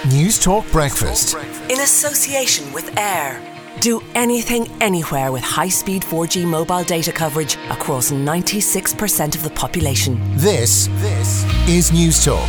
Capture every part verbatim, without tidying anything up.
News Talk Breakfast. In association with Air. Do anything, anywhere with high-speed four G mobile data coverage across ninety-six percent of the population. This, this is News Talk.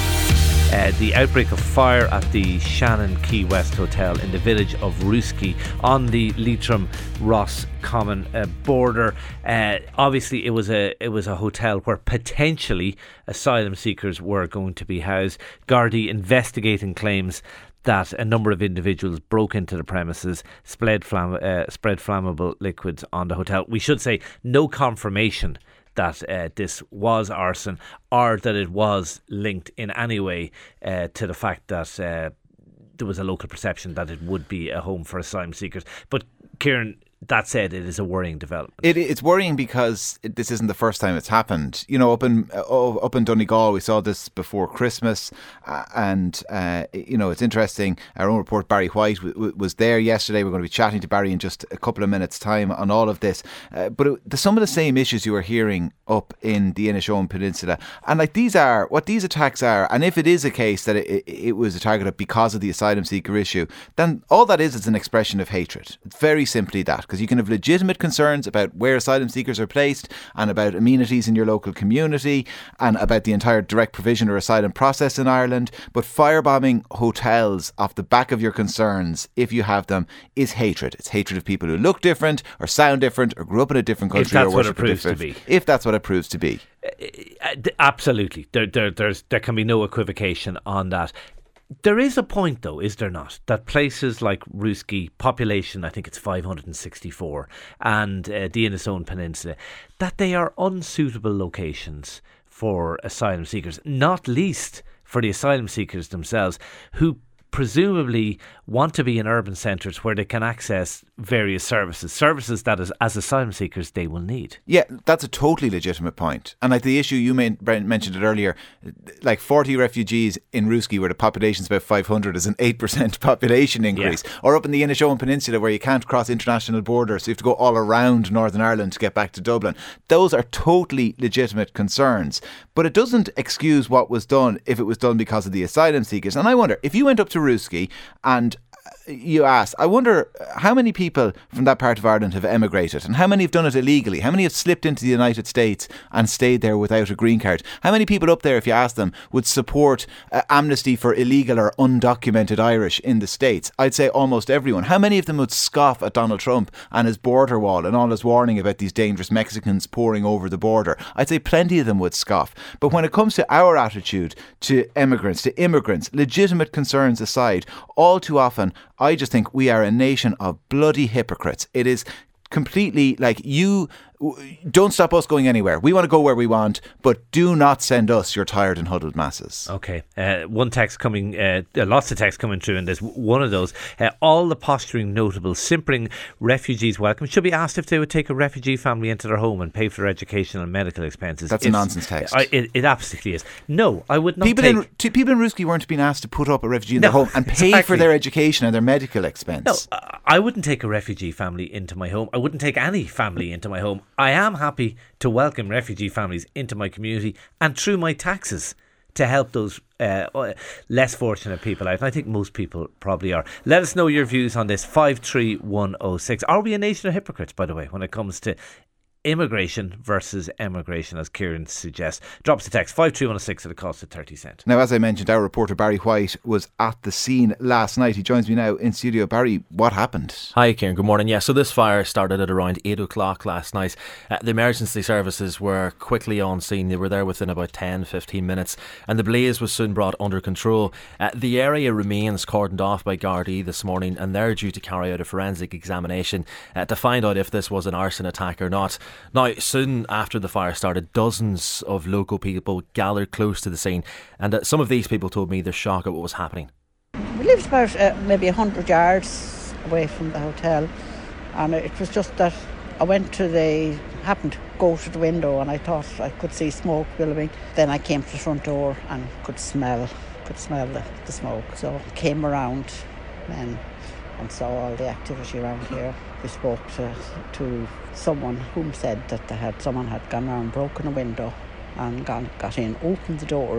Uh, the outbreak of fire at the Shannon Key West Hotel in the village of Ruski on the Leitrim-Ross Common uh, border. Uh, obviously, it was a it was a hotel where potentially asylum seekers were going to be housed. Gardaí investigating claims that a number of individuals broke into the premises, spread, flamm- uh, spread flammable liquids on the hotel. We should say no confirmation that uh, this was arson or that it was linked in any way uh, to the fact that uh, there was a local perception that it would be a home for asylum seekers. But Kieran, that said, it is a worrying development. It, it's worrying because it, this isn't the first time it's happened. You know, up in uh, up in Donegal, we saw this before Christmas, uh, and uh, you know, it's interesting. Our own reporter Barry White w- w- was there yesterday. We're going to be chatting to Barry in just a couple of minutes' time on all of this. Uh, but it, the, some of the same issues you are hearing up in the Inishowen Peninsula, and like these are what these attacks are. And if it is a case that it, it, it was a target because of the asylum seeker issue, then all that is is an expression of hatred. It's very simply that. Because you can have legitimate concerns about where asylum seekers are placed and about amenities in your local community and about the entire direct provision or asylum process in Ireland. But firebombing hotels off the back of your concerns, if you have them, is hatred. It's hatred of people who look different or sound different or grew up in a different country. If that's or what it worship a proves to different- be. If that's what it proves to be. Uh, absolutely. There, there, there's, there can be no equivocation on that. There is a point, though, is there not, that places like Ruski, population, I think it's five hundred sixty-four, and uh, the Inishowen Peninsula, that they are unsuitable locations for asylum seekers, not least for the asylum seekers themselves, who presumably want to be in urban centres where they can access various services, services that as, as asylum seekers they will need. Yeah, that's a totally legitimate point. And like the issue you main, mentioned it earlier, like forty refugees in Ruski where the population's about five hundred is an eight percent population increase. Yeah. Or up in the Inishowen Peninsula where you can't cross international borders, so you have to go all around Northern Ireland to get back to Dublin. Those are totally legitimate concerns. But it doesn't excuse what was done if it was done because of the asylum seekers. And I wonder, if you went up to Ruski and you asked, I wonder how many people from that part of Ireland have emigrated and how many have done it illegally, how many have slipped into the United States and stayed there without a green card, how many people up there, if you ask them, would support uh, amnesty for illegal or undocumented Irish in the States? I'd say almost everyone. How many of them would scoff at Donald Trump and his border wall and all his warning about these dangerous Mexicans pouring over the border? I'd say plenty of them would scoff. But when it comes to our attitude to emigrants, to immigrants, legitimate concerns aside, all too often I just think we are a nation of bloody hypocrites. It is completely like, you don't stop us going anywhere. We want to go where we want, but do not send us your tired and huddled masses. Okay. Uh, one text coming, uh, lots of texts coming through, and there's one of those. Uh, all the posturing notables simpering refugees welcome should be asked if they would take a refugee family into their home and pay for their educational and medical expenses. That's it's, a nonsense text. I, it, it absolutely is. No, I would not people take... In, t- people in Ruski weren't being asked to put up a refugee in no, their home and pay exactly. for their education and their medical expense. No, I wouldn't take a refugee family into my home. I wouldn't take any family into my home. I am happy to welcome refugee families into my community and through my taxes to help those uh, less fortunate people out. And I think most people probably are. Let us know your views on this. five three one oh six. Are we a nation of hypocrites, by the way, when it comes to immigration versus emigration, as Kieran suggests? Drop us a text five three one oh six at a cost of thirty cents. Now, as I mentioned, our reporter Barry White was at the scene last night. He joins me now in studio. Barry, what happened? Hi Kieran, good morning. Yeah, so this fire started at around eight o'clock last night. Uh, the emergency services were quickly on scene. They were there within about ten to fifteen minutes and the blaze was soon brought under control. Uh, the area remains cordoned off by Gardaí this morning and they're due to carry out a forensic examination uh, to find out if this was an arson attack or not. Now, soon after the fire started, dozens of local people gathered close to the scene, and uh, some of these people told me they're shocked at what was happening. We lived about uh, maybe one hundred yards away from the hotel, and it was just that I went to the, happened to go to the window and I thought I could see smoke billowing. Then I came to the front door and could smell, could smell the, the smoke. So I came around then and saw all the activity around here. We spoke to, to someone whom said that they had someone had gone around, broken a window and gone, got in, opened the doors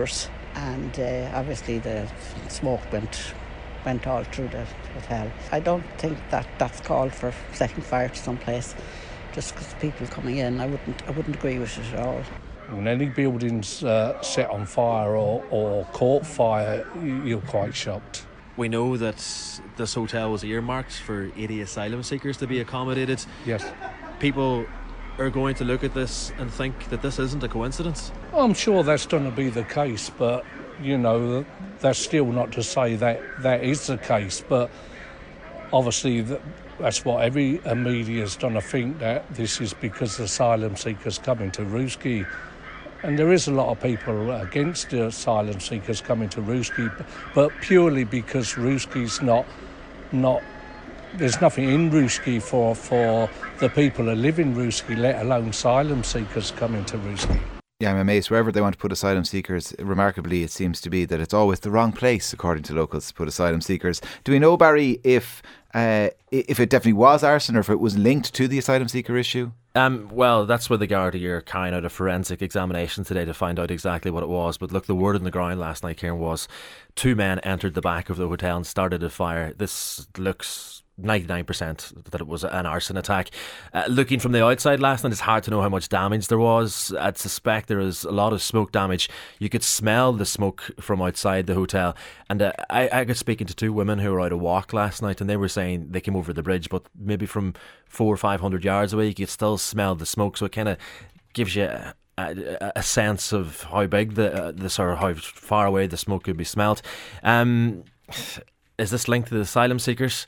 and uh, obviously the smoke went went all through the hotel. I don't think that that's called for setting fire to some place just because people coming in. I wouldn't I wouldn't agree with it at all. When any building's uh, set on fire or, or caught fire, you're quite shocked. We know that this hotel was earmarked for eighty asylum seekers to be accommodated. Yes. People are going to look at this and think that this isn't a coincidence. I'm sure that's going to be the case, but, you know, that's still not to say that that is the case. But obviously that's what every media's going to think, that this is because asylum seekers coming to Ruski. And there is a lot of people against the asylum seekers coming to Ruski, but purely because Ruski's not, not, there's nothing in Ruski for, for the people who live in Ruski, let alone asylum seekers coming to Ruski. Yeah, I'm amazed. Wherever they want to put asylum seekers, remarkably, it seems to be that it's always the wrong place, according to locals, to put asylum seekers. Do we know, Barry, if uh, if it definitely was arson or if it was linked to the asylum seeker issue? Um, well, that's where the Gardaí are carrying out a forensic examination today to find out exactly what it was. But look, the word on the ground last night, Kieran, was two men entered the back of the hotel and started a fire. This looks ninety-nine percent that it was an arson attack. Uh, looking from the outside last night, it's hard to know how much damage there was. I'd suspect there was a lot of smoke damage. You could smell the smoke from outside the hotel. And uh, I, I got speaking to two women who were out a walk last night, and they were saying they came over the bridge, but maybe from four or five hundred yards away, you could still smell the smoke. So it kind of gives you a, a, a sense of how big the uh, this or how far away the smoke could be smelt. Um, is this linked to the asylum seekers?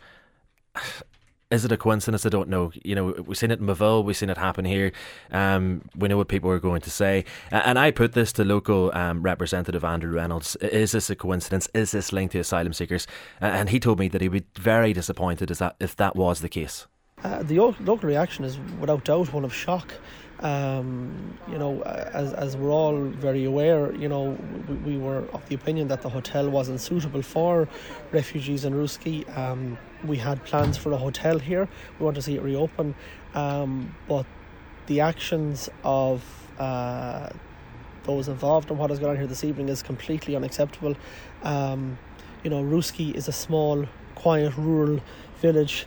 Is it a coincidence? I don't know. You know, we've seen it in Moville, we've seen it happen here. Um, we know what people are going to say. And I put this to local um, representative Andrew Reynolds. Is this a coincidence? Is this linked to asylum seekers? And he told me that he'd be very disappointed if that, if that was the case. Uh, the local reaction is without doubt one of shock. Um, you know, as as we're all very aware, you know, we, we were of the opinion that the hotel wasn't suitable for refugees in Ruski. Um, we had plans for a hotel here. We want to see it reopen, um, but the actions of uh, those involved and what has gone on here this evening is completely unacceptable. Um, you know, Ruski is a small, quiet, rural village.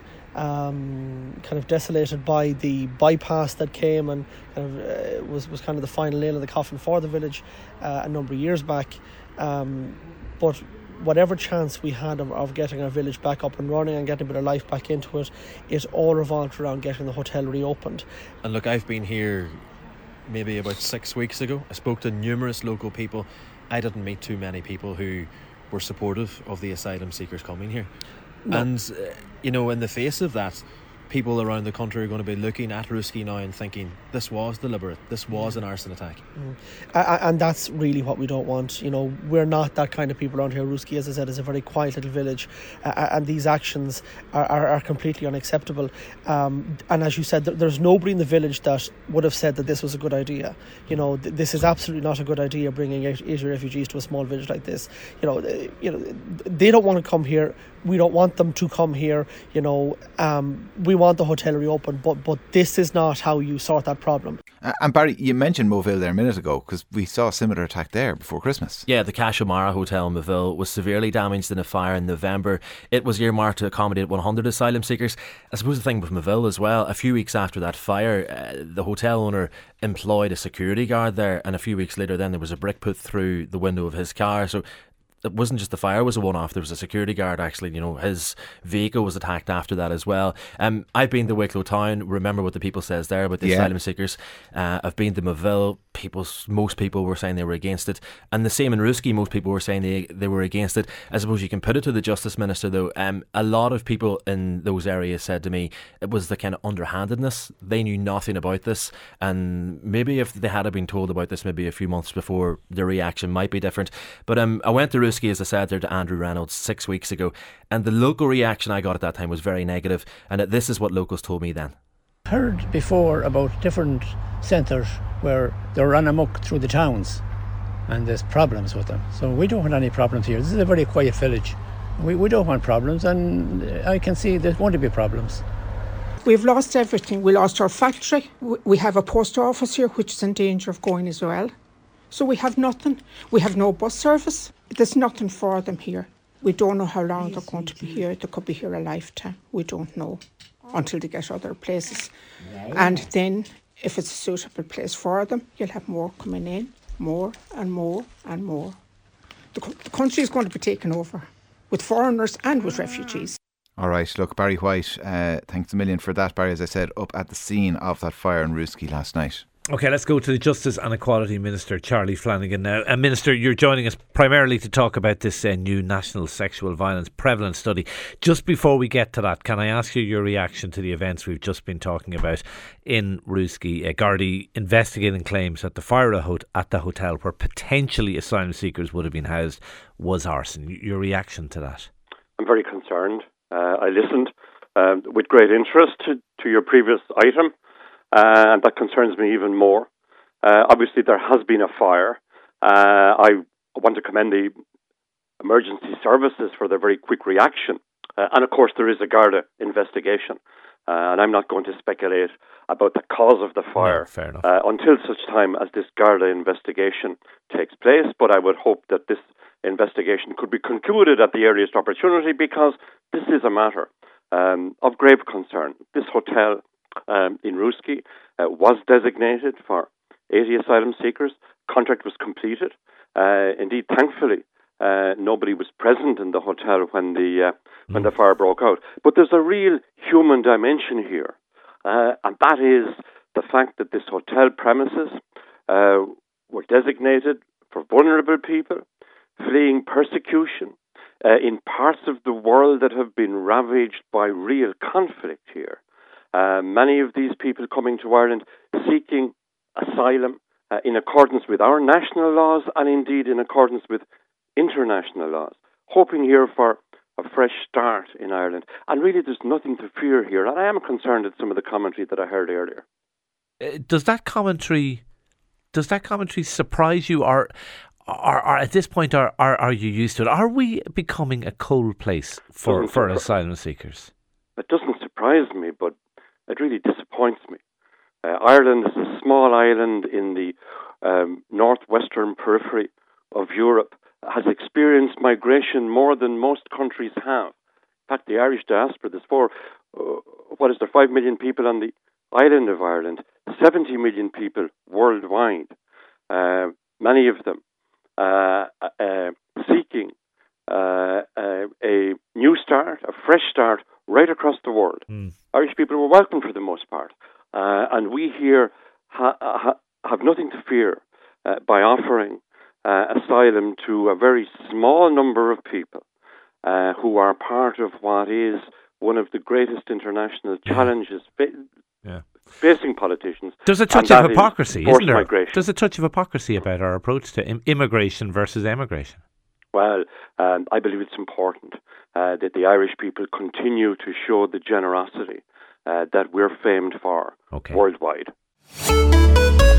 Um, kind of desolated by the bypass that came and kind of uh, was, was kind of the final nail in the coffin for the village uh, a number of years back. Um, but whatever chance we had of, of getting our village back up and running and getting a bit of life back into it, it all revolved around getting the hotel reopened. And look, I've been here maybe about six weeks ago. I spoke to numerous local people. I didn't meet too many people who were supportive of the asylum seekers coming here. No. And, uh, you know, in the face of that, people around the country are going to be looking at Ruski now and thinking this was deliberate, this was an arson attack. Mm. Uh, and that's really what we don't want. You know, we're not that kind of people around here. Ruski, as I said, is a very quiet little village, uh, and these actions are, are, are completely unacceptable. Um, and as you said, th- there's nobody in the village that would have said that this was a good idea. You know, th- this is absolutely not a good idea, bringing eighty refugees to a small village like this. You know, uh, you know, they don't want to come here. We don't want them to come here. You know, um, we want the hotel reopened, but but this is not how you sort that problem. Uh, and Barry, you mentioned Moville there a minute ago because we saw a similar attack there before Christmas. Yeah, the Cashomara Hotel in Moville was severely damaged in a fire in November. It was earmarked to accommodate one hundred asylum seekers. I suppose the thing with Moville as well, a few weeks after that fire, uh, the hotel owner employed a security guard there, and a few weeks later then there was a brick put through the window of his car. So it wasn't just the fire was a one-off. There was a security guard actually, you know, his vehicle was attacked after that as well. Um, I've been to Wicklow Town. Remember what the people says there about the yeah. asylum seekers. Uh, I've been to Moville. People, most people were saying they were against it, and the same in Ruski. Most people were saying they they were against it. I suppose you can put it to the Justice Minister though. Um, a lot of people in those areas said to me it was the kind of underhandedness. They knew nothing about this, and maybe if they had been told about this maybe a few months before, the reaction might be different. But um, I went to Ruski, as I said there, to Andrew Reynolds six weeks ago, and the local reaction I got at that time was very negative, and this is what locals told me then. Heard before about different centres where they run amok through the towns and there's problems with them. So we don't want any problems here. This is a very quiet village. We, we don't want problems, and I can see there's going to be problems. We've lost everything. We lost our factory. We have a post office here which is in danger of going as well. So we have nothing. We have no bus service. There's nothing for them here. We don't know how long they're going to be here. They could be here a lifetime. We don't know until they get other places. And then, if it's a suitable place for them, you'll have more coming in, more and more and more. The, the country is going to be taken over with foreigners and with refugees. All right, look, Barry White, uh, thanks a million for that, Barry, as I said, up at the scene of that fire in Rooskey last night. OK, let's go to the Justice and Equality Minister, Charlie Flanagan now. And Minister, you're joining us primarily to talk about this uh, new National Sexual Violence Prevalence Study. Just before we get to that, can I ask you your reaction to the events we've just been talking about in Rooskey? Uh, Gardaí investigating claims that the fire at the hotel where potentially asylum seekers would have been housed was arson. Your reaction to that? I'm very concerned. Uh, I listened uh, with great interest to, to your previous item. Uh, and that concerns me even more. Uh, obviously, there has been a fire. Uh, I want to commend the emergency services for their very quick reaction. Uh, and of course, there is a Garda investigation. Uh, and I'm not going to speculate about the cause of the fire no, fair enough. Uh, until such time as this Garda investigation takes place. But I would hope that this investigation could be concluded at the earliest opportunity, because this is a matter um, of grave concern. This hotel Um, in Rooskey uh, was designated for eighty asylum seekers. Contract was completed. Uh, indeed, thankfully, uh, nobody was present in the hotel when the uh, mm. when the fire broke out. But there's a real human dimension here, uh, and that is the fact that this hotel premises uh, were designated for vulnerable people fleeing persecution uh, in parts of the world that have been ravaged by real conflict here. Uh, many of these people coming to Ireland seeking asylum uh, in accordance with our national laws and indeed in accordance with international laws, hoping here for a fresh start in Ireland. And really there's nothing to fear here. And I am concerned at some of the commentary that I heard earlier. Uh, does that commentary does that commentary surprise you, or, or, or at this point are, are, are you used to it? Are we becoming a cold place for, for asylum seekers? It doesn't surprise me, but it really disappoints me. Uh, Ireland is a small island in the um, northwestern periphery of Europe, has experienced migration more than most countries have. In fact, the Irish diaspora, there's four, uh, what is there, five million people on the island of Ireland, seventy million people worldwide, uh, many of them uh, uh, seeking uh, uh, a new start, a fresh start, right across the world. Mm. Irish people were welcome for the most part. Uh, and we here ha- ha- have nothing to fear uh, by offering uh, asylum to a very small number of people uh, who are part of what is one of the greatest international challenges fa- yeah. facing politicians. There's a touch of hypocrisy, is isn't there? Migration. There's a touch of hypocrisy about our approach to im- immigration versus emigration. Well, um, I believe it's important uh, that the Irish people continue to show the generosity uh, that we're famed for okay. worldwide.